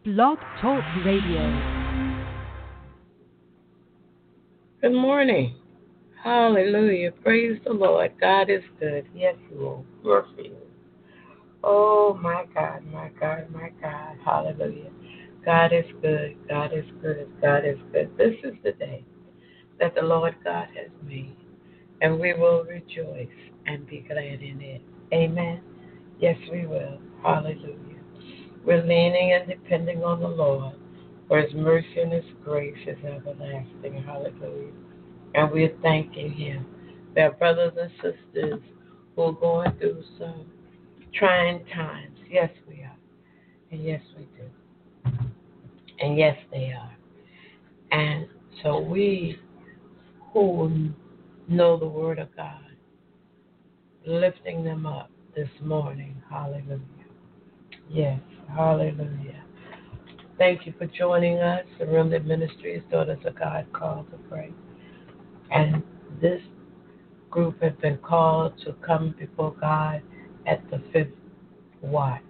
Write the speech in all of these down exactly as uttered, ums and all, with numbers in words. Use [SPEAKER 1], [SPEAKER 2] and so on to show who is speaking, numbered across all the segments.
[SPEAKER 1] Blog Talk Radio.
[SPEAKER 2] Good morning. Hallelujah. Praise the Lord. God is good. Yes, Lord. Mercy. Oh, my God, my God, my God. Hallelujah. God is good. God is good. God is good. This is the day that the Lord God has made, and we will rejoice and be glad in it. Amen. Yes, we will. Hallelujah. We're leaning and depending on the Lord, for His mercy and His grace is everlasting. Hallelujah. And we're thanking Him. There are brothers and sisters who are going through some trying times. Yes, we are. And yes, we do. And yes, they are. And so we who know the Word of God, lifting them up this morning. Hallelujah. Yes, hallelujah. Thank you for joining us. The Remnant Ministries, Daughters of God, called to pray. And this group has been called to come before God at the fifth watch.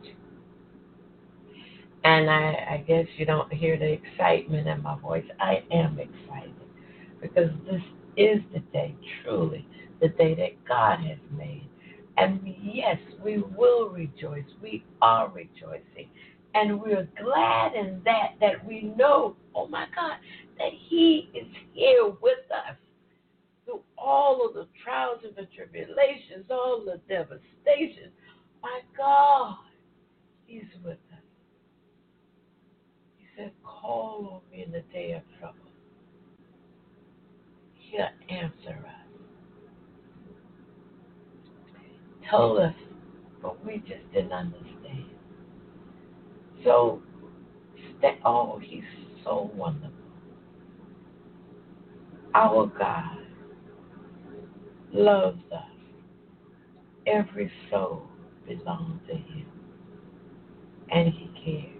[SPEAKER 2] And I, I guess you don't hear the excitement in my voice. I am excited because this is the day, truly, the day that God has made. And yes, we will rejoice. We are rejoicing. And we're glad in that, that we know, oh my God, that He is here with us through all of the trials and the tribulations, all the devastation. My God, He's with us. He said, call on me in the day of trouble. He'll answer us. Told us, but we just didn't understand. So, stay, oh, He's so wonderful. Our God loves us. Every soul belongs to Him, and He cares.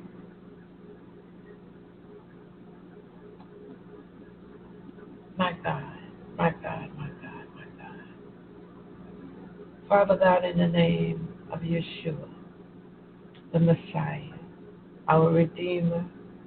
[SPEAKER 2] My God, my God, my God, my God. Father God, in the name of Yeshua, the Messiah, our Redeemer,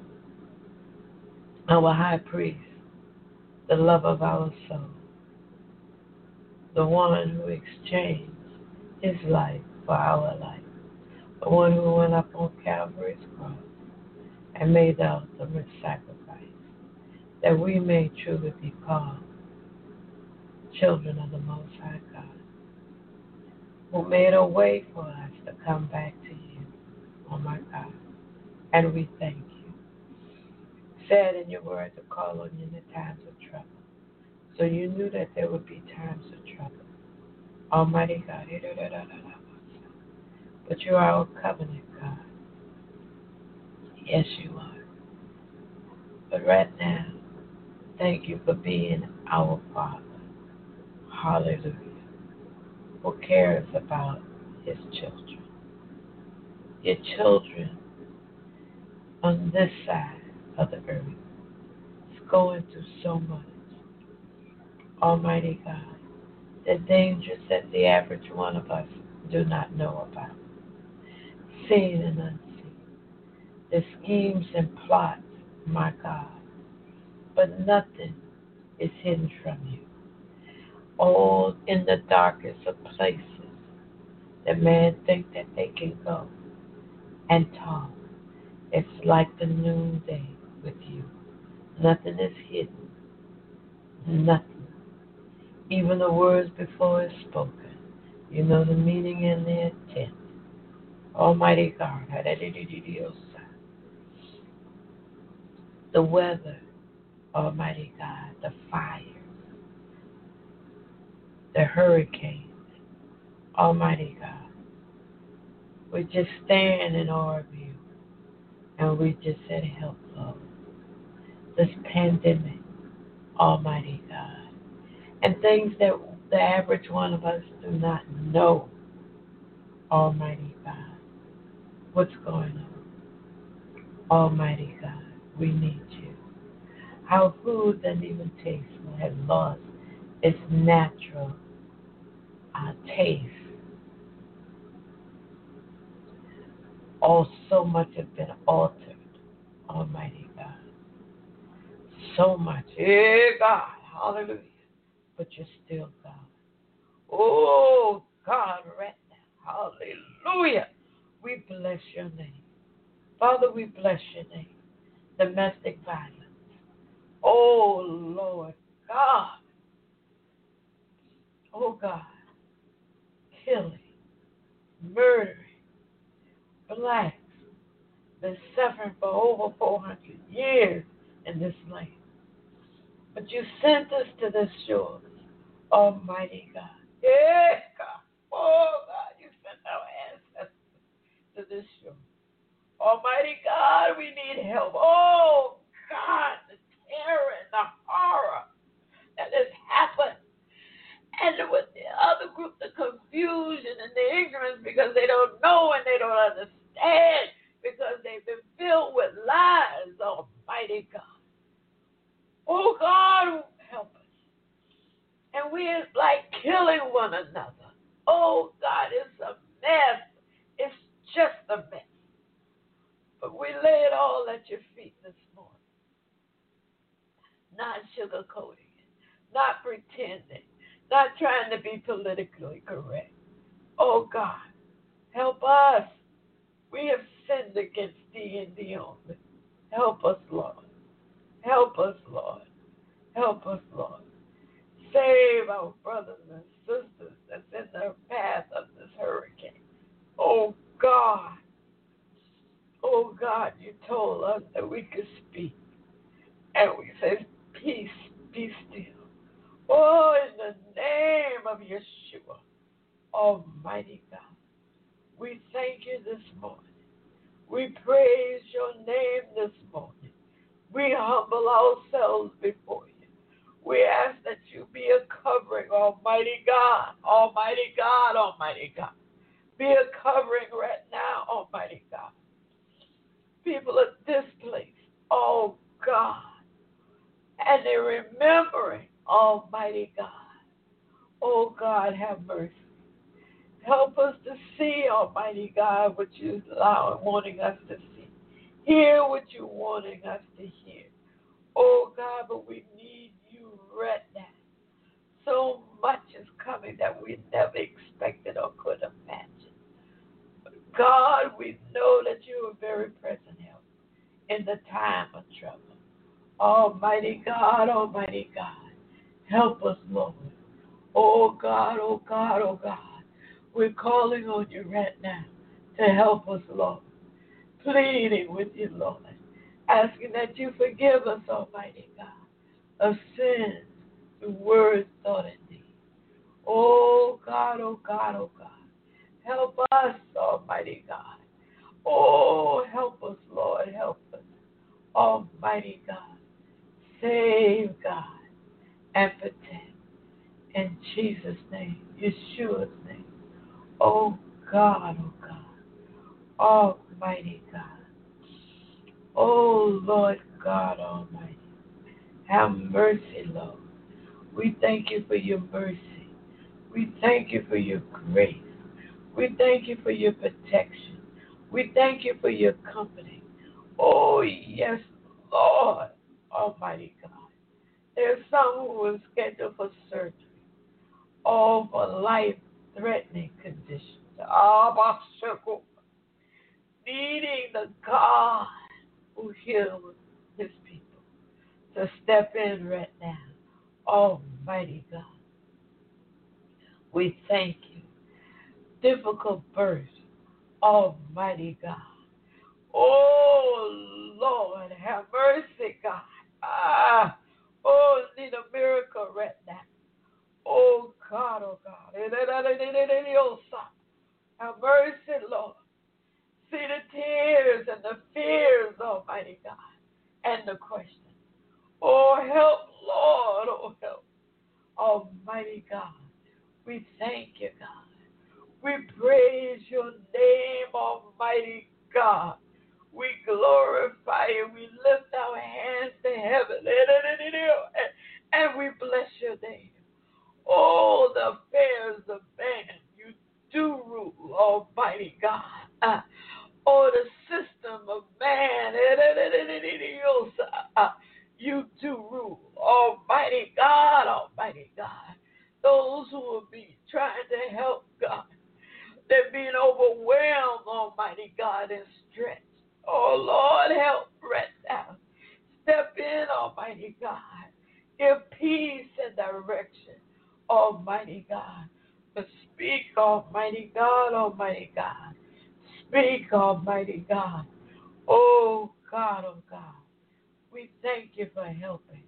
[SPEAKER 2] our High Priest, the love of our soul, the one who exchanged His life for our life, the one who went up on Calvary's cross and made the ultimate sacrifice, that we may truly be called children of the Most High God, who made a way for us to come back to You, oh my God, and we thank You. Said in Your word to call on You in the times of trouble. So You knew that there would be times of trouble. Almighty God, but You are our covenant God. Yes, You are. But right now, thank You for being our Father. Hallelujah. Who cares about His children. Your children on this side of the earth is going through so much. Almighty God, the dangers that the average one of us do not know about, seen and unseen, the schemes and plots, my God, but nothing is hidden from You. All in the darkest of places that man think that they can go and talk. It's like the noonday with You. Nothing is hidden. Nothing. Even the words before it's spoken. You know the meaning and the intent. Almighty God. The weather. Almighty God. The fire. The hurricanes. Almighty God. We just stand in awe of You. And we just said, help, Lord. This pandemic. Almighty God. And things that the average one of us do not know. Almighty God. What's going on? Almighty God. We need You. Our food doesn't even taste. Has lost its natural uh, taste. Oh, so much has been altered. so much. Yeah, God. Hallelujah. But you're still God. Oh, God, right now. Hallelujah. We bless your name. Father, we bless your name. Domestic violence. Oh, Lord God. Oh, God. Killing, murdering, blacks been suffering for over four hundred years in this land. But you sent us to this shore, Almighty God. Yes, God. Oh, God, you sent our ancestors to this shore. Almighty God, we need help. Oh, God, the terror and the horror that has happened. And with the other group, the confusion and the ignorance because they don't know and they don't understand because they've been filled with lies, Almighty God. Oh, God, help us. And we are like killing one another. Oh, God, it's a mess. It's just a mess. But we lay it all at your feet this morning. Not sugarcoating it. Not pretending. Not trying to be politically correct. Oh, God, help us. We have sinned against thee and thee only. Help us, Lord. Help us, Lord. Help us, Lord. Save our brothers and sisters that's in the path of this hurricane. Oh, God. Oh, God, you told us that we could speak. And we say, peace, be still. Oh, in the name of Yeshua, Almighty God, we thank you this morning. We praise your name this morning. We humble ourselves before you. We ask that you be a covering, Almighty God, Almighty God, Almighty God. Be a covering right now, Almighty God. People are displaced, oh God, and they're remembering, Almighty God. Oh God, have mercy. Help us to see, Almighty God, what you're allowing, wanting us to see. Hear what you're wanting us to hear. Oh God, but we need you right now. So much is coming that we never expected or could imagine. But God, we know that you are very present help in the time of trouble. Almighty God, Almighty God, help us, Lord. Oh God, oh God, oh God, we're calling on you right now to help us, Lord. Pleading with you, Lord, asking that you forgive us, Almighty God, of sins, through words, thought, and deed. Oh God, oh God, oh God, help us, Almighty God. Oh, help us, Lord, help us, Almighty God. Save, God, and protect. In Jesus' name, Yeshua's name. Oh God, oh God, Almighty God. Oh Lord God Almighty, have mercy, Lord. We thank you for your mercy. We thank you for your grace. We thank you for your protection. We thank you for your company. Oh yes, Lord Almighty God. There's some who are scheduled for surgery. All for life-threatening conditions. Needing the God who heals his people to step in right now. Almighty God, we thank you. Difficult birth. Almighty God. Oh, Lord, have mercy, God. Ah, oh, need a miracle right now. Oh, God, oh, God. Have mercy, Lord. See the tears and the fears, Almighty God, and the questions. Oh, help, Lord. Oh, help. Almighty God, we thank you, God. We praise your name, Almighty God. We glorify you. We lift our hands to heaven. And we bless your name. Oh, the affairs of man, you do rule, Almighty God. Uh, oh, the system of man, you you to rule. Almighty God, Almighty God. Those who will be trying to help, God, they're being overwhelmed, Almighty God, and stretched. Oh, Lord, help right now. Step in, Almighty God. Give peace and direction, Almighty God. But speak, Almighty God, Almighty God. Speak, Almighty God. Oh, God, oh, God. We thank you for helping.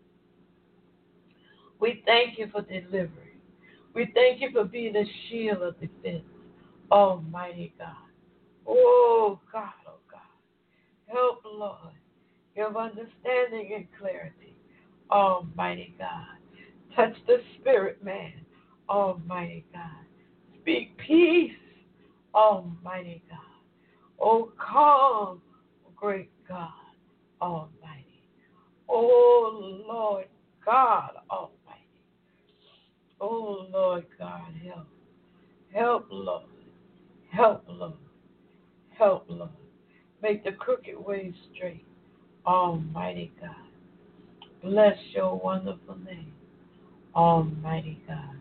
[SPEAKER 2] We thank you for delivering. We thank you for being a shield of defense, Almighty God. Oh, God, oh, God. Help, Lord. Give understanding and clarity, Almighty God. Touch the spirit, man, Almighty God. Speak peace, Almighty God. Oh, calm, great God, Almighty. Oh, Lord God Almighty. Oh, Lord God, help. Help, Lord. Help, Lord. Help, Lord. Make the crooked ways straight, Almighty God. Bless your wonderful name, Almighty God.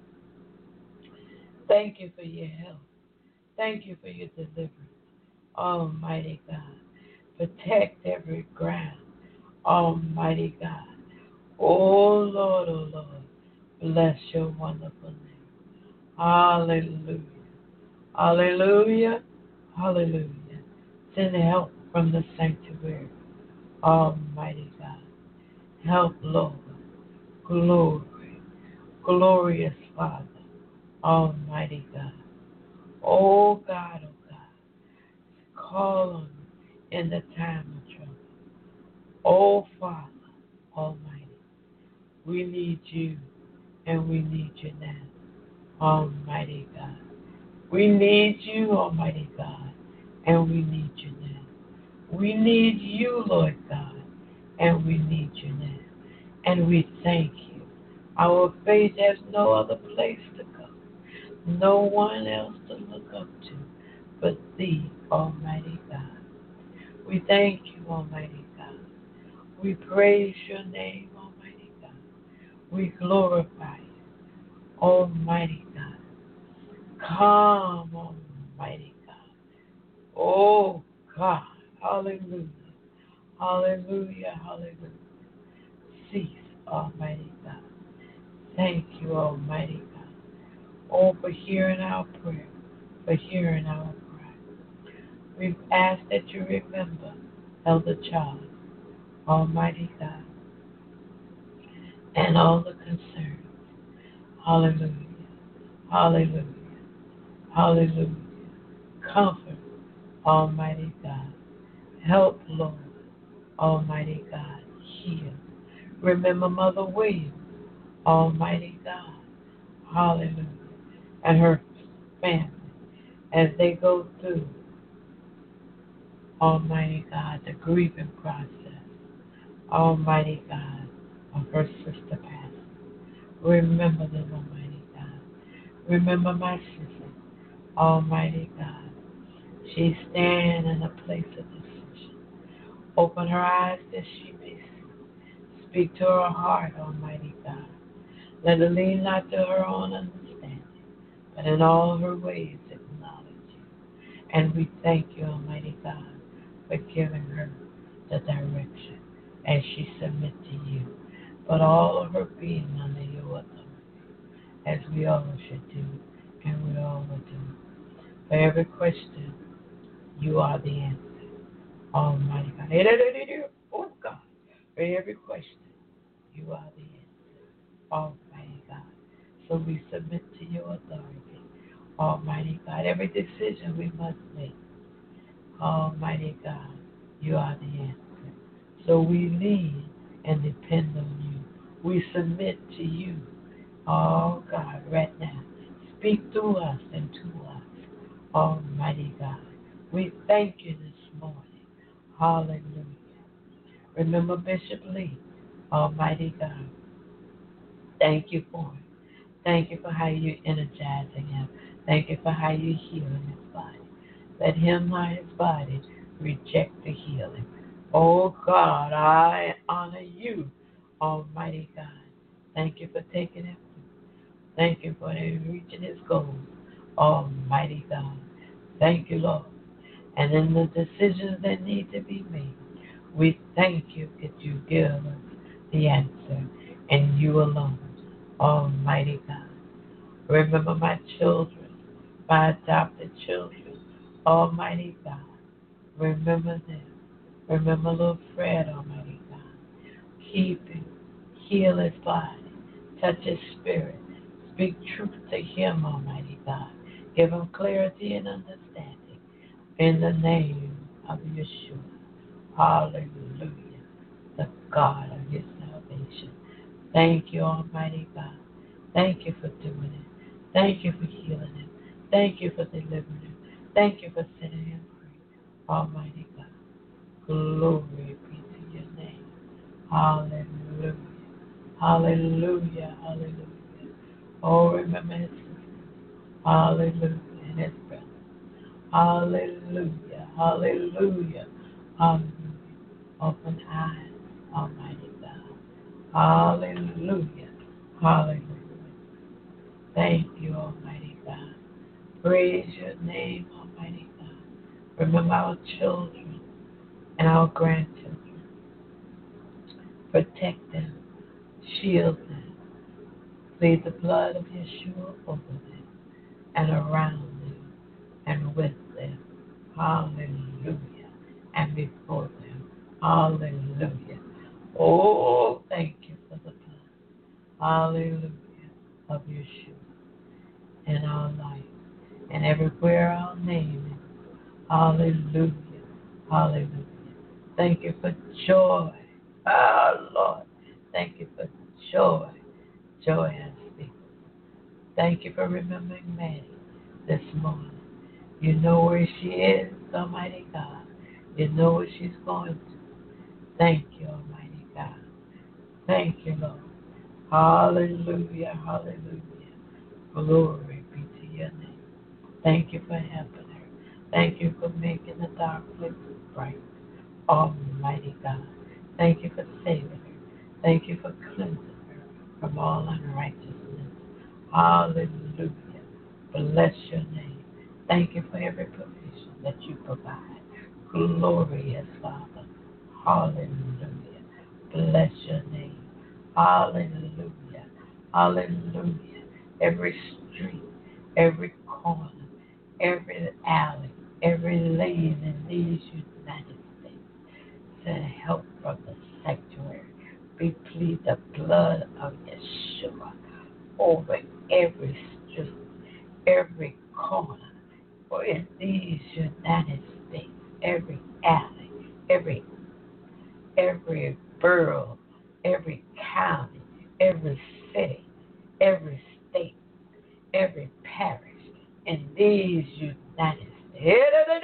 [SPEAKER 2] Thank you for your help. Thank you for your deliverance, Almighty God. Protect every ground, Almighty God. Oh, Lord, oh, Lord. Bless your wonderful name. Hallelujah. Hallelujah. Hallelujah. Send help from the sanctuary, Almighty God. Help, Lord. Glory. Glorious Father, Almighty God. Oh, God, oh, God. Call on you in the time of trouble. Oh, Father, Almighty. We need you, and we need you now, Almighty God. We need you, Almighty God, and we need you now. We need you, Lord God, and we need you now. And we thank you. Our faith has no other place to go, no one else to look up to but thee, Almighty God. We thank you, Almighty God. We praise your name, Almighty God. We glorify you, Almighty God. Come, Almighty God. Oh, God. Hallelujah. Hallelujah. Hallelujah. Cease, Almighty God. Thank you, Almighty God. Oh, for hearing our prayer, for hearing our cry. We've asked that you remember Elder Charles, Almighty God, and all the concerns. Hallelujah. Hallelujah. Hallelujah. Comfort, Almighty God. Help, Lord, Almighty God. Heal. Remember Mother Williams, Almighty God. Hallelujah. And her family as they go through, Almighty God, the grieving process, Almighty God, of her sister passing. Remember them, Almighty God. Remember my sister, Almighty God. She stand in a place of decision. Open her eyes that she may see. Speak to her heart, Almighty God. Let her lean not to her own understanding, but in all her ways acknowledge you. And we thank you, Almighty God, for giving her the direction as she submits to you. But all of her being under your authority, as we all should do, and we all will do. For every question, you are the answer, Almighty God. Oh, God. For every question, you are the answer, Almighty God. So we submit to your authority, Almighty God. Every decision we must make, Almighty God, you are the answer. So we lean and depend on you. We submit to you, oh God, right now. Speak through us and to us, Almighty God. We thank you this morning. Hallelujah. Remember Bishop Lee, Almighty God. Thank you for it. Thank you for how you're energizing him. Thank you for how you're healing his body. Let him, not his body, reject the healing. Oh God, I honor you, Almighty God. Thank you for taking him. Thank you for him reaching his goals, Almighty God. Thank you, Lord. And in the decisions that need to be made, we thank you that you give us the answer, and you alone, Almighty God. Remember my children, my adopted children, Almighty God. Remember them. Remember little Fred, Almighty God. Keep him. Heal his body. Touch his spirit. Speak truth to him, Almighty God. Give him clarity and understanding. In the name of Yeshua. Hallelujah. The God of his salvation. Thank you, Almighty God. Thank you for doing it. Thank you for healing him. Thank you for delivering him. Thank you for setting him free. Almighty God. Glory be to your name. Hallelujah. Hallelujah. Hallelujah. Oh, remember his sister. Hallelujah. And his brother. Hallelujah. Hallelujah. Hallelujah. Open eyes, Almighty God. Hallelujah. Hallelujah. Thank you, Almighty God. Praise your name, Almighty God. Remember our children and our grandchildren. Protect them. Shield them. Plead the blood of Yeshua over them and around them and with them. Hallelujah. And before them. Hallelujah. Oh, thank you for the blood. Hallelujah. Of Yeshua in our life and everywhere our name is. Hallelujah. Hallelujah. Thank you for joy. Oh, Lord. Thank you for joy. Joy unspeakable. Thank you for remembering Maddie this morning. You know where she is, Almighty God. You know what she's going through. Thank you, Almighty God. Thank you, Lord. Hallelujah. Hallelujah. Glory be to your name. Thank you for helping her. Thank you for making the dark places bright. Almighty God. Thank you for saving her. Thank you for cleansing her from all unrighteousness. Hallelujah. Bless your name. Thank you for every provision that you provide. Glorious Father. Hallelujah. Bless your name. Hallelujah. Hallelujah. Every street, every corner, every alley, every lane in these United States. Send help from the sanctuary. We plead the blood of Yeshua over every street, every corner, for in these United States, every alley, every every borough, every county, every city, every state, every parish in these United States.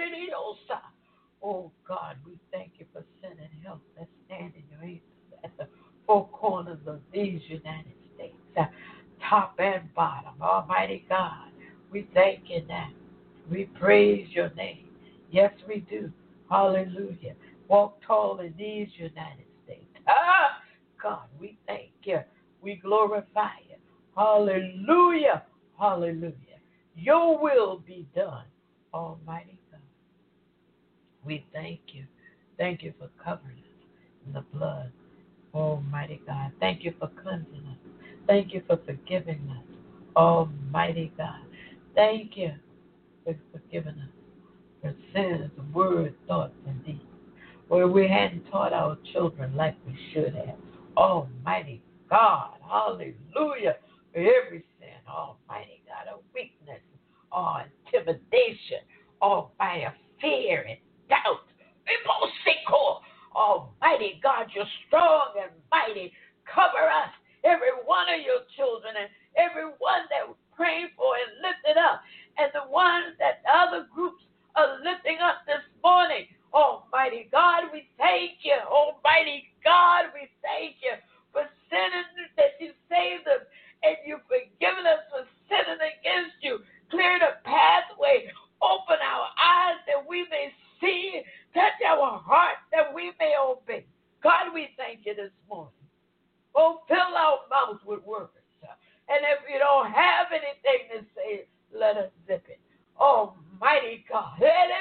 [SPEAKER 2] Oh God, we thank you for sending help that's standing your angels at the four corners of these United States, uh, top and bottom. Almighty God, we thank you now. We praise your name. Yes, we do. Hallelujah. Walk tall in these United States. Ah, God, we thank you. We glorify you. Hallelujah. Hallelujah. Your will be done, Almighty God. We thank you. Thank you for covering us in the blood, Almighty God. Thank you for cleansing us. Thank you for forgiving us, Almighty God. Thank you for forgiving us for sins, words, thoughts, and deeds, where we hadn't taught our children like we should have. Almighty God, hallelujah, for every sin, Almighty God, of weakness, or intimidation, Almighty, fear and doubt. Almighty God, you're strong and mighty. Cover us, every one of your children, and every one that we're praying for and lifted up, and the ones that other groups are lifting up this morning. Almighty God, we thank you. Almighty God, we thank you for sinning, that you saved us, and you've forgiven us for sinning against you. Clear the pathway. Open our eyes that we may see. Touch our hearts that we may God, we thank you this morning. Oh, fill our mouths with words. And if you don't have anything to say, let us zip it. Almighty God.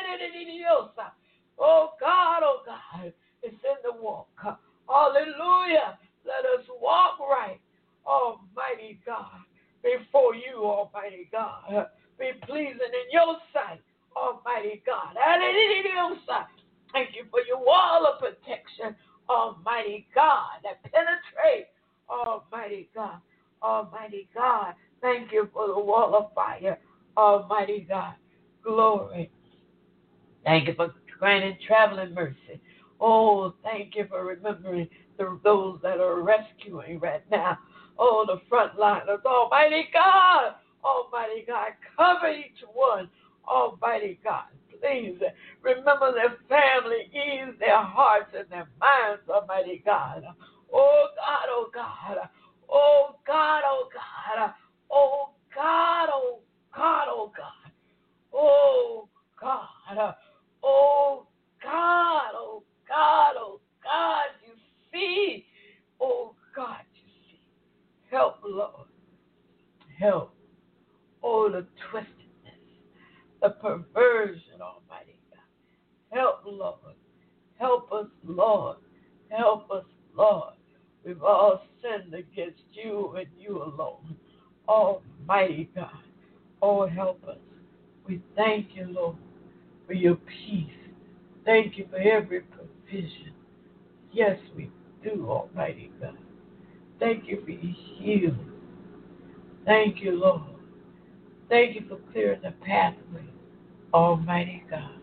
[SPEAKER 2] Oh, God, oh, God. It's in the walk. Hallelujah. Let us walk right. Almighty God. Before you, Almighty God. Be pleasing in your sight. Almighty God. Thank you for your wall of protection. Almighty God. That penetrates. Almighty God. Almighty God, thank you for the wall of fire. Almighty God, glory. Thank you for granting traveling mercy. Oh, thank you for remembering the, those that are rescuing right now. Oh, the frontliners. Almighty God, Almighty God, cover each one. Almighty God, please remember their family, ease their hearts and their minds. Almighty God. Oh, God, oh, God. Oh, God, oh, God. Oh, God, oh, God, oh, God. Oh, God. Oh, God, oh, God, oh, God. You see. Oh, God, you see. Help, Lord. Help. Oh, the twistedness, the perversion, Almighty God. Help, Lord. Help us, Lord. Help us, Lord. We've all sinned against you and you alone. Almighty God. Oh, help us. We thank you, Lord, for your peace. Thank you for every provision. Yes, we do, Almighty God. Thank you for your healing. Thank you, Lord. Thank you for clearing the pathway, Almighty God.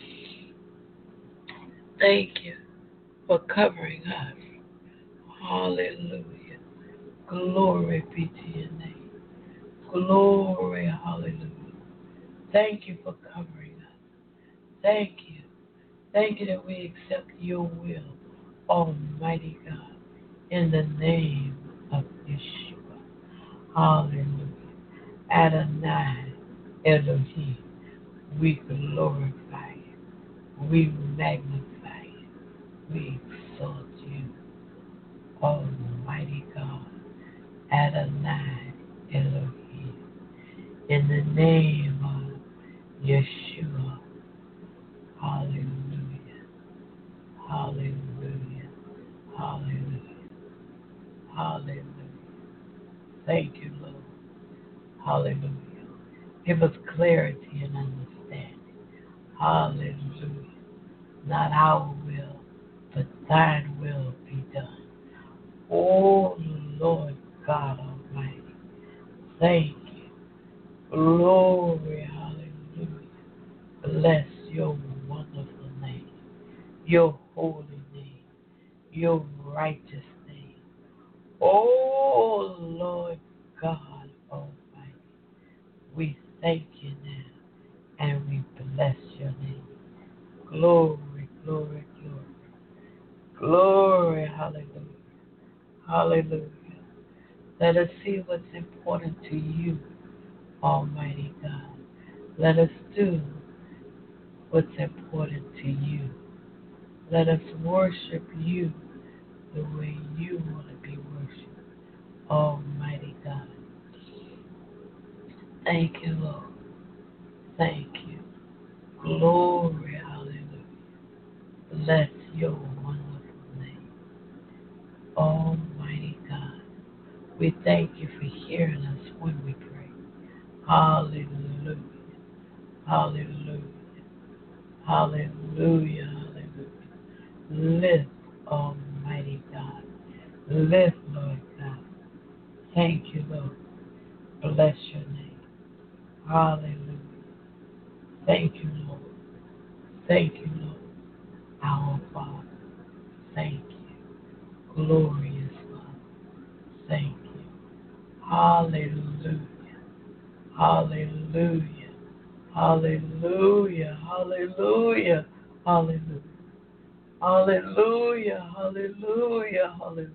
[SPEAKER 2] Thank you for covering us. Hallelujah. Glory be to your name. Glory, hallelujah. Thank you for covering us. Thank you. Thank you that we accept your will, Almighty God, in the name of Yeshua. Hallelujah. Adonai Elohim, we glorify you. We magnify you. We exalt you, Almighty God. Adonai Elohim. In the name of Yeshua. Hallelujah. Hallelujah. Hallelujah. Hallelujah. Thank you, Lord. Hallelujah. Give us clarity and understanding. Hallelujah. Not our will, but thine will be done. Oh, Lord God Almighty. Thank you. Glory, hallelujah. Bless your wonderful name, your holy name, your righteous name. Oh, Lord God Almighty, we thank you now and we bless your name. Glory, glory, glory. Glory, hallelujah. Hallelujah. Let us see what's important to you, Almighty God. Let us do what's important to you. Let us worship you the way you want to be worshipped, Almighty God. Thank you, Lord. Thank you. Glory, hallelujah. Bless your wonderful name, Almighty God. We thank you for hearing us when we pray. Hallelujah. Hallelujah. Hallelujah. Hallelujah. Lift, Almighty God. Lift, Lord God. Thank you, Lord. Bless your name. Hallelujah. Thank you, Lord. Thank you, Lord. Our Father. Thank you. Glorious Father. Thank you. Hallelujah. Hallelujah. Hallelujah. Hallelujah. Hallelujah. Hallelujah. Hallelujah. Hallelujah.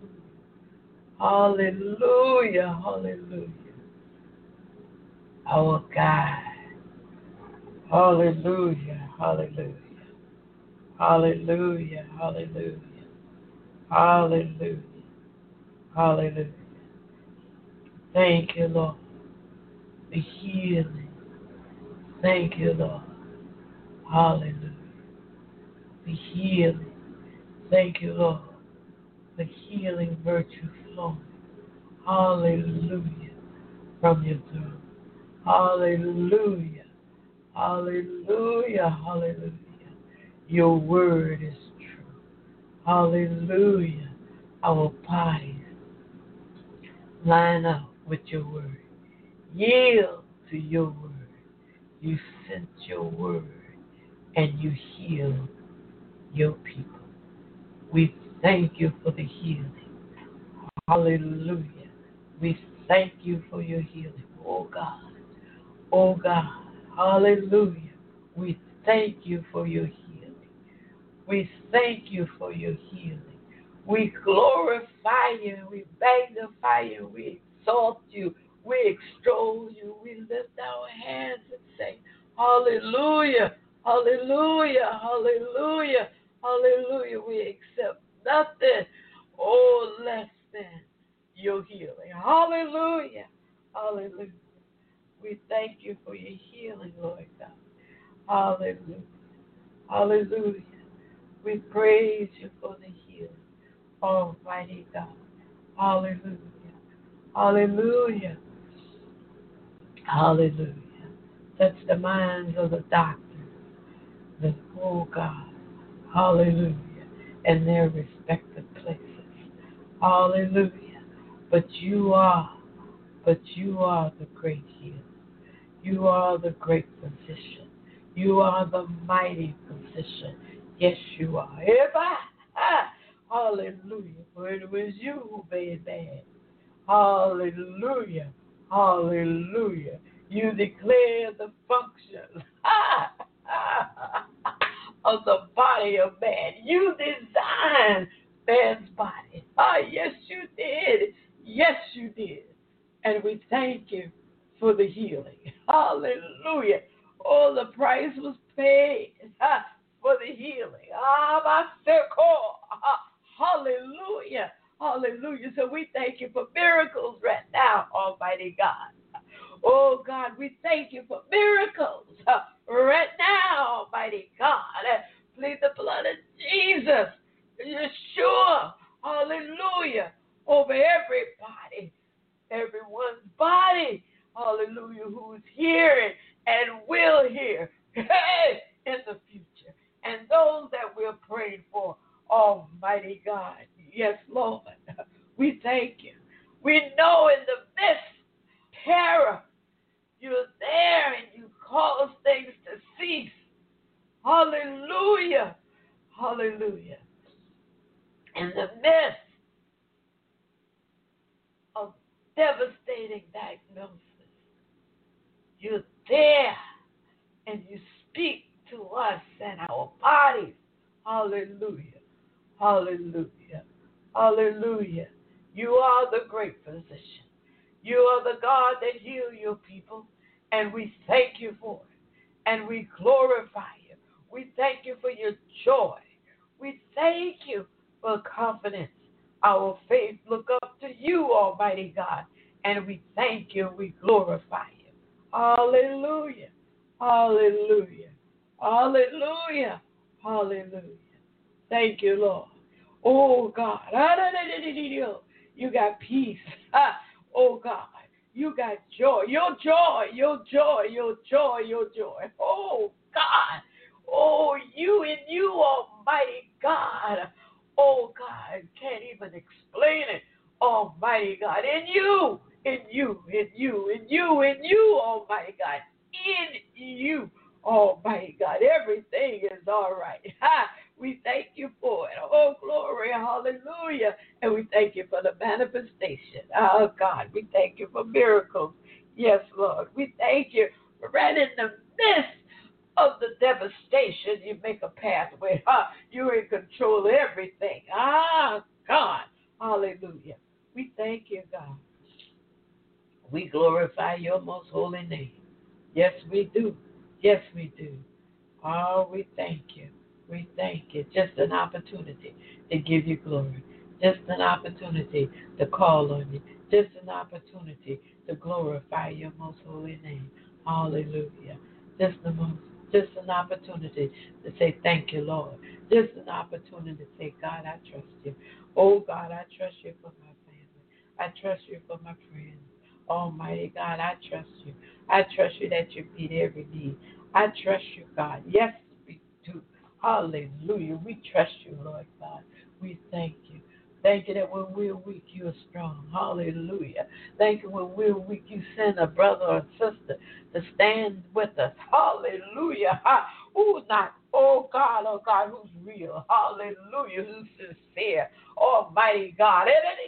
[SPEAKER 2] Hallelujah. Hallelujah. Our God. Hallelujah. Hallelujah. Hallelujah. Hallelujah. Hallelujah. Hallelujah. Thank you, Lord, for healing. Thank you, Lord. Hallelujah. For healing. Thank you, Lord, for healing virtue flowing. Hallelujah. From your throne. Hallelujah. Hallelujah. Hallelujah. Your word is true. Hallelujah. Our bodies line up with your word. Yield to your word. You sent your word and you healed your people. We thank you for the healing. Hallelujah. We thank you for your healing. Oh God. Oh God. Hallelujah. We thank you for your healing. We thank you for your healing. We glorify you. We magnify you. We exalt you. We extol you. We lift our hands and say, hallelujah, hallelujah, hallelujah, hallelujah. We accept nothing, oh, less than your healing. Hallelujah, hallelujah. We thank you for your healing, Lord God. Hallelujah, hallelujah. We praise you for the healing, Almighty God. Hallelujah, hallelujah, hallelujah. Touch the minds of the doctors, the oh God, hallelujah, in their respective places. Hallelujah. But you are, but you are the great healer. You are the great physician. You are the mighty physician. Yes, you are. If I, ah, hallelujah. For it was you who made man. Hallelujah. Hallelujah. You declare the function of the body of man. You designed man's body. Ah, yes, you did. Yes, you did. And we thank you for the healing. Hallelujah. Oh, the price was paid ah, for the healing. Ah, my circle. Ah, hallelujah. Hallelujah. So we thank you for miracles right now, Almighty God. Oh, God, we thank you for miracles uh, right now, Almighty God. Uh, plead the blood of Jesus, Yeshua, hallelujah, over everybody, everyone's body, hallelujah, who's hearing and will hear hey, in the future. And those that we're praying for, Almighty God, yes, Lord, we thank you. We know in the midst of terror, you're there and you cause things to cease. Hallelujah. Hallelujah. In the midst of devastating diagnosis, you're there and you speak to us and our bodies. Hallelujah. Hallelujah. Hallelujah. You are the great physician. You are the God that heals your people, and we thank you for it, and we glorify you. We thank you for your joy. We thank you for confidence. Our faith look up to you, Almighty God, and we thank you and we glorify you. Hallelujah. Hallelujah. Hallelujah. Hallelujah. Thank you, Lord. Oh, God. You got peace. Oh, God. You got joy. Your joy, your joy, your joy, your joy. Oh, God. Oh, you and you, Almighty God. Oh, God. Can't even explain it. Almighty God. In you, in you, in you, in you, in you, Almighty God. In you, Almighty God. Everything is all right. Ha! We thank you for it. Oh, glory, hallelujah. And we thank you for the manifestation. Oh, God, we thank you for miracles. Yes, Lord. We thank you for right in the midst of the devastation, you make a pathway. Huh? You're in control of everything. Ah, God, hallelujah. We thank you, God. We glorify your most holy name. Yes, we do. Yes, we do. Oh, we thank you. We thank you. Just an opportunity to give you glory. just an opportunity to call on you, just an opportunity to glorify your most holy name. Hallelujah. Just a most, just an opportunity to say thank you, Lord. Just an opportunity to say, God, I trust you. Oh, God, I trust you for my family. I trust you for my friends. Almighty God, I trust you. I trust you that you meet every need. I trust you, God. Yes, we do. Hallelujah. We trust you, Lord God. We thank you. Thank you that when we're weak, you are strong. Hallelujah. Thank you when we're weak, you send a brother or sister to stand with us. Hallelujah. Ha. Who's not, oh God, oh God, who's real. Hallelujah. Who's sincere. Almighty God.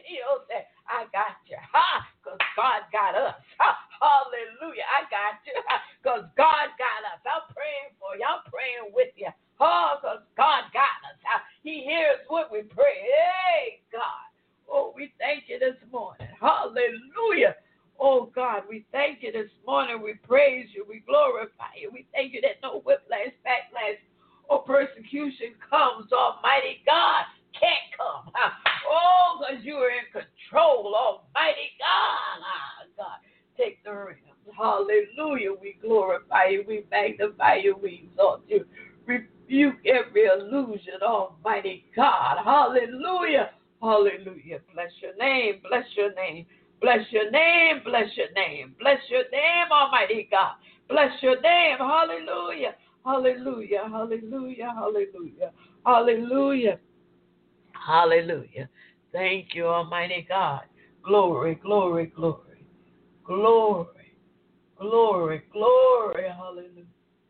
[SPEAKER 2] I got you. Ha. Because God got us. Ha. Hallelujah. I got you. Because God got us. I'm praying for you. I'm praying with you. Oh, because God got us. He hears what we pray. Hey, God. Oh, we thank you this morning. Hallelujah. Oh, God, we thank you this morning. We praise you. We glorify you. We thank you that no whiplash, backlash, or persecution comes. Almighty God can't come. Oh, because you are in control. Almighty God. Ah, God, take the reins. Hallelujah. We glorify you. We magnify you. We exalt you. Rebuke every illusion, Almighty God. Hallelujah. Hallelujah. Bless your name. Bless your name. Bless your name. Bless your name. Bless your name, Almighty God. Bless your name. Hallelujah. Hallelujah. Hallelujah. Hallelujah. Hallelujah. Hallelujah. Thank you, Almighty God. Glory, glory, glory. Glory. Glory, glory. Hallelujah.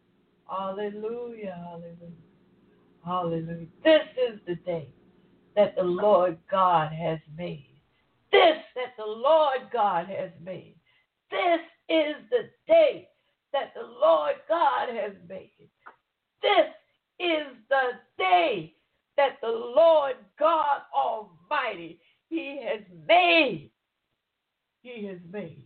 [SPEAKER 2] Hallelujah, hallelujah, hallelujah. This is the day that the Lord God has made. This that the Lord God has made. This is the day that the Lord God has made. This is the day that the Lord God Almighty, He has made. He has made.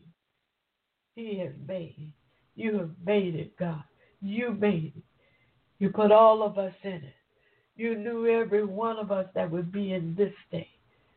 [SPEAKER 2] He has made. You have made it, God. You made it. You put all of us in it. You knew every one of us that would be in this day.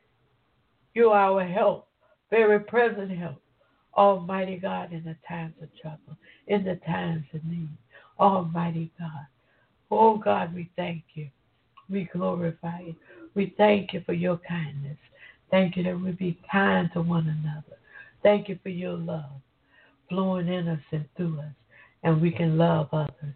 [SPEAKER 2] You're our help, very present help. Almighty God, in the times of trouble, in the times of need. Almighty God. Oh God, we thank you. We glorify you. We thank you for your kindness. Thank you that we be kind to one another. Thank you for your love flowing in us and through us, and we can love others.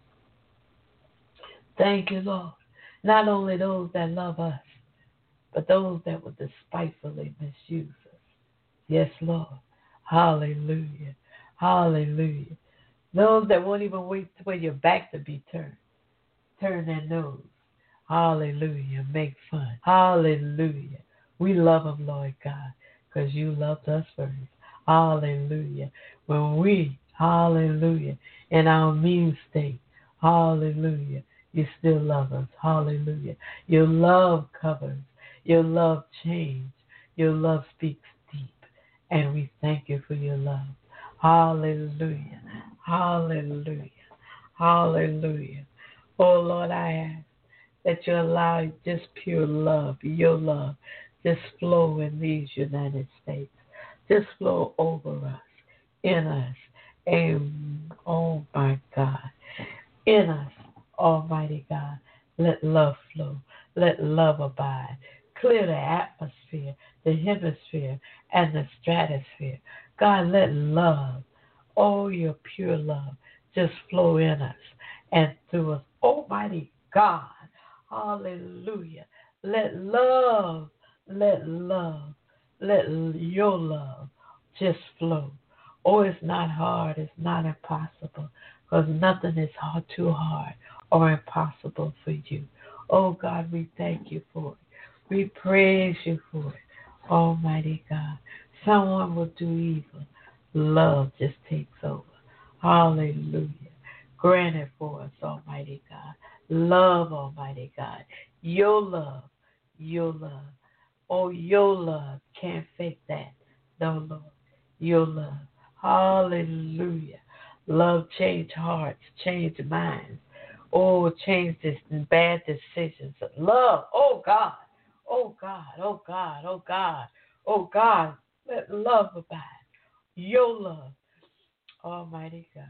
[SPEAKER 2] Thank you, Lord. Not only those that love us, but those that will despitefully misuse us. Yes, Lord. Hallelujah. Hallelujah. Those that won't even wait for your back to be turned. Turn their nose. Hallelujah. Make fun. Hallelujah. We love them, Lord God, because you loved us first. Hallelujah. When we, hallelujah, in our mean state, hallelujah, you still love us. Hallelujah. Your love covers. Your love changes. Your love speaks deep. And we thank you for your love. Hallelujah. Hallelujah. Hallelujah. Oh, Lord, I ask that you allow just pure love, your love, just flow in these United States. Just flow over us, in us, and oh my God, in us, Almighty God. Let love flow. Let love abide. Clear the atmosphere, the hemisphere, and the stratosphere. God, let love, oh, your pure love, just flow in us and through us. Almighty God, hallelujah. Let love, let love, let your love just flow. Oh, it's not hard. It's not impossible, because nothing is hard, too hard or impossible for you. Oh, God, we thank you for it. We praise you for it, Almighty God. Someone will do evil. Love just takes over. Hallelujah. Grant it for us, Almighty God. Love, Almighty God. Your love, your love. Oh, your love. Can't fake that. No, Lord. Your love. Hallelujah. Love change hearts, change minds. Oh, change this bad decisions. Love, oh God. Oh God, oh God, oh God, oh God, let love abide. Your love, Almighty God.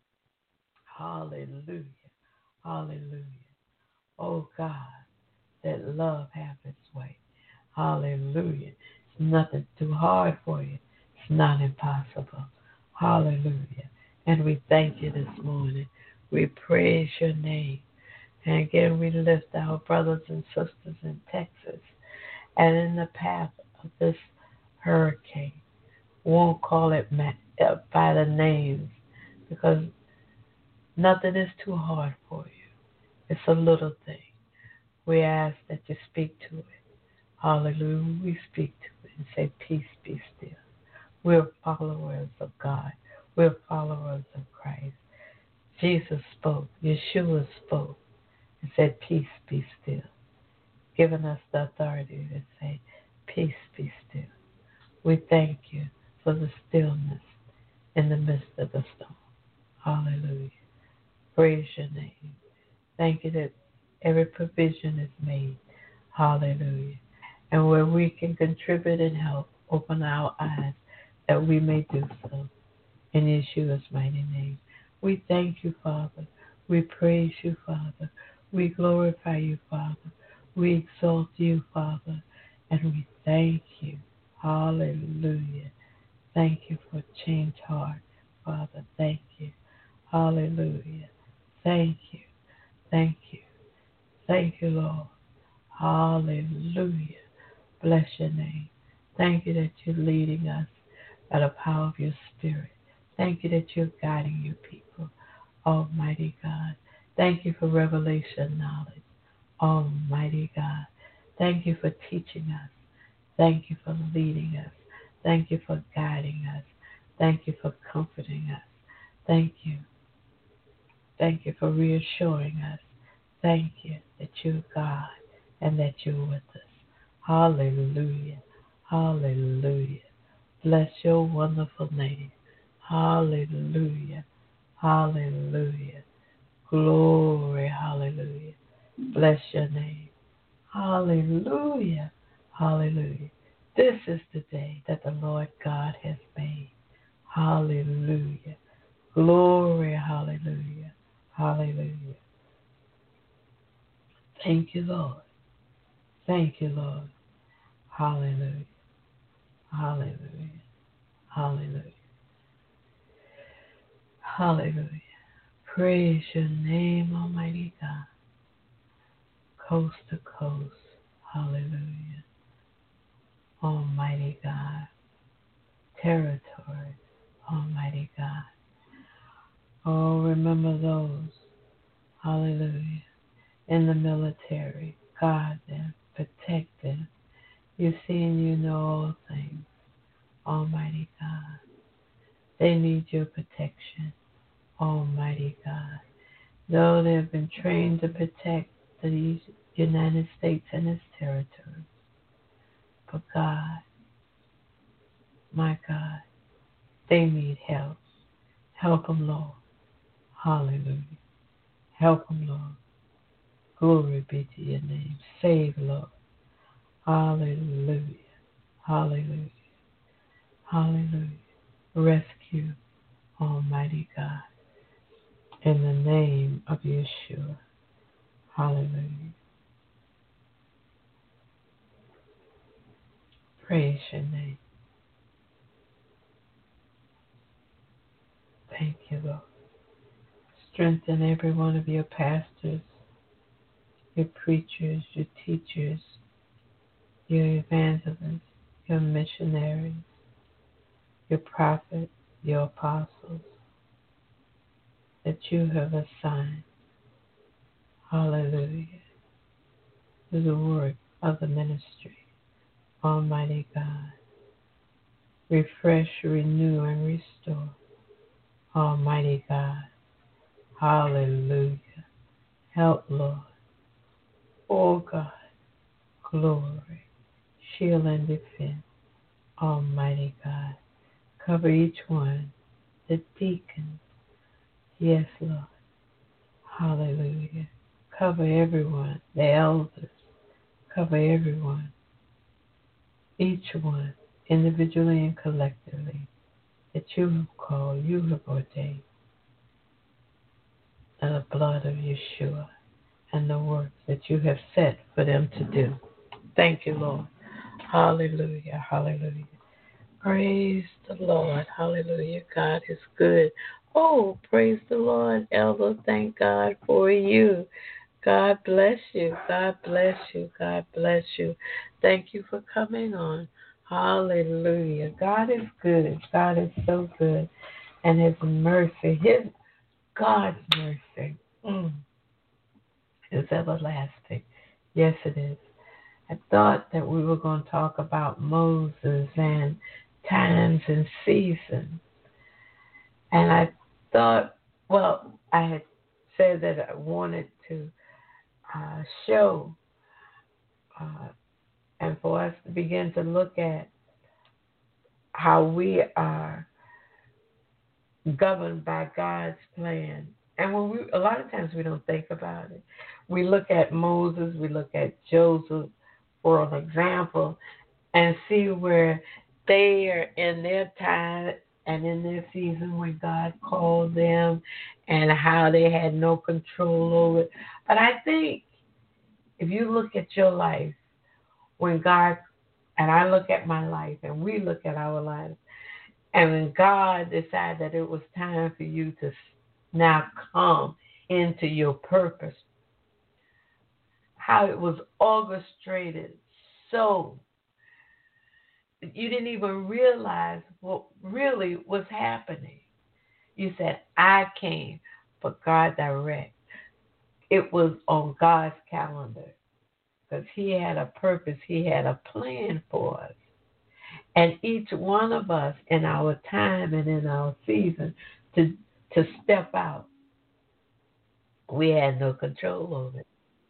[SPEAKER 2] Hallelujah, hallelujah. Oh God, let love have its way. Hallelujah. It's nothing too hard for you. It's not impossible. Hallelujah. And we thank you this morning. We praise your name. And again, we lift our brothers and sisters in Texas and in the path of this hurricane. Won't call it by the names because nothing is too hard for you. It's a little thing. We ask that you speak to it. Hallelujah. We speak to it and say, peace be still. We're followers of God. We're followers of Christ. Jesus spoke. Yeshua spoke and said, peace be still. Giving us the authority to say, peace be still. We thank you for the stillness in the midst of the storm. Hallelujah. Praise your name. Thank you that every provision is made. Hallelujah. And where we can contribute and help, open our eyes that we may do so. In Yeshua's mighty name. We thank you, Father. We praise you, Father. We glorify you, Father. We exalt you, Father. And we thank you. Hallelujah. Thank you for change heart, Father. Thank you. Hallelujah. Thank you. Thank you. Thank you, Lord. Hallelujah. Bless your name. Thank you that you're leading us by the power of your Spirit. Thank you that you're guiding your people, Almighty God. Thank you for revelation knowledge, Almighty God. Thank you for teaching us. Thank you for leading us. Thank you for guiding us. Thank you for comforting us. Thank you. Thank you for reassuring us. Thank you that you're God and that you're with us. Hallelujah. Hallelujah. Bless your wonderful name. Hallelujah. Hallelujah. Glory. Hallelujah. Bless your name. Hallelujah. Hallelujah. This is the day that the Lord God has made. Hallelujah. Glory. Hallelujah. Hallelujah. Thank you, Lord. Thank you, Lord. Hallelujah. Hallelujah. Hallelujah. Hallelujah. Praise your name, Almighty God. Coast to coast. Hallelujah. Almighty God. Territory. Almighty God. Oh, remember those. Hallelujah. In the military. Guard them. Protect them. You see and you know all things. Almighty God. They need your protection. Almighty God. Though they have been trained to protect the United States and its territories. But God, my God, they need help. Help them, Lord. Hallelujah. Help them, Lord. Glory be to your name. Save, Lord. Hallelujah. Hallelujah. Hallelujah. Rescue, Almighty God. In the name of Yeshua. Hallelujah. Praise your name. Thank you, Lord. Strengthen every one of your pastors, your preachers, your teachers, your evangelists, your missionaries, your prophets, your apostles that you have assigned. Hallelujah. To the work of the ministry. Almighty God. Refresh, renew, and restore. Almighty God. Hallelujah. Help, Lord. Oh God. Glory. Shield and defend. Almighty God. Cover each one. The deacons. Yes, Lord. Hallelujah. Cover everyone. The elders. cover everyone, each one, individually and collectively, that you have called, you have ordained, and the blood of Yeshua and the work that you have set for them to do. Thank you, Lord. Hallelujah, hallelujah. Praise the Lord. Hallelujah. God is good. Oh, praise the Lord, Elder. Thank God for you. God bless you. God bless you. God bless you. Thank you for coming on. Hallelujah. God is good. God is so good. And His mercy, His God's mercy mm, is everlasting. Yes, it is. I thought that we were going to talk about Moses and times and seasons. And I thought, well, I had said that I wanted to uh, show uh, and for us to begin to look at how we are governed by God's plan. And when we, a lot of times we don't think about it. We look at Moses, we look at Joseph for an example, and see where they are in their time and in their season when God called them and how they had no control over it. But I think if you look at your life, when God, and I look at my life, and we look at our lives, and when God decided that it was time for you to now come into your purpose, how it was orchestrated so you didn't even realize what really was happening. You said, I came, but God direct. It was on God's calendar because He had a purpose. He had a plan for us. And each one of us in our time and in our season to to step out, we had no control over it.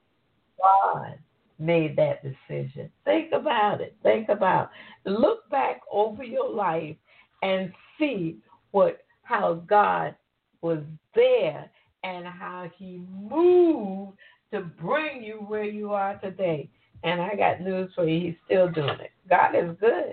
[SPEAKER 2] God made that decision. Think about it. Think about it. Look back over your life and see what how God was there and how He moved to bring you where you are today. And I got news for you. He's still doing it. God is good.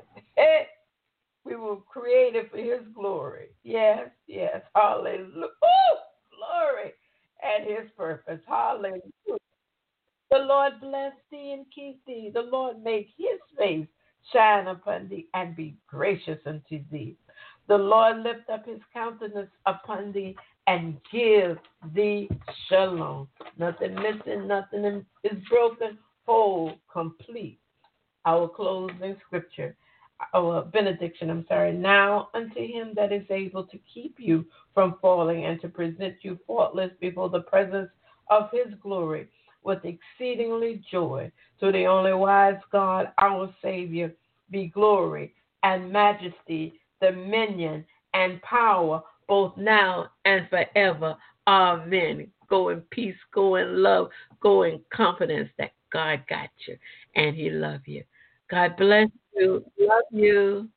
[SPEAKER 2] We were created for His glory. Yes, yes. Hallelujah. Ooh, glory and His purpose. Hallelujah. The Lord bless thee and keep thee. The Lord make His face shine upon thee and be gracious unto thee. The Lord lift up His countenance upon thee and give thee shalom. Nothing missing, nothing is broken, whole, complete. Our closing scripture, our benediction, I'm sorry. Now unto Him that is able to keep you from falling and to present you faultless before the presence of His glory with exceedingly joy. To the only wise God, our Savior, be glory and majesty, dominion and power, both now and forever. Amen. Go in peace, go in love, go in confidence that God got you and He loves you. God bless you. Love you.